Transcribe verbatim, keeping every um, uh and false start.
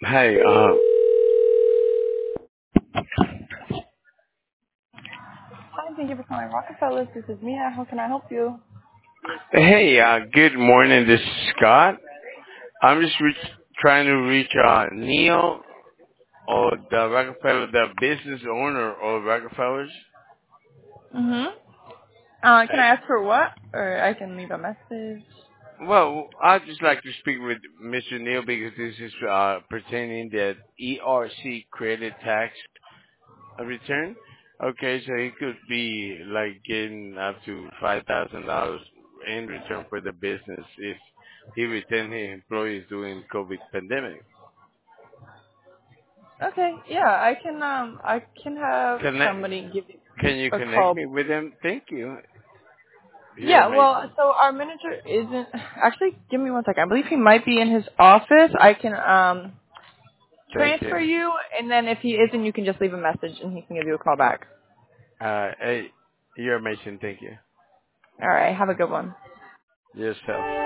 Hi. Uh, Hi, thank you for calling Rockefeller. This is Mia. How can I help you? hey. Uh, good morning. This is Scott. I'm just reach, trying to reach uh, Neil or the Rockefeller, the business owner of Rockefellers. Mm-hmm. Uh, can Hey. I ask for what? Or I can leave a message. Well, I'd just like to speak with Mister Neil because this is uh, pertaining that E R C credit tax return. Okay, so he could be like getting up to five thousand dollars in return for the business if he retained his employees during COVID pandemic. Okay, yeah, I can, um, I can have Connect, somebody give you can you a connect call. me with him? Thank you. You're Yeah, well, amazing. so our manager isn't, actually, give me one second. I believe he might be in his office. I can, um, Thank you. transfer you, and then if he isn't, you can just leave a message and he can give you a call back. Uh, hey, you're amazing. Thank you. Alright, have a good one. Yourself.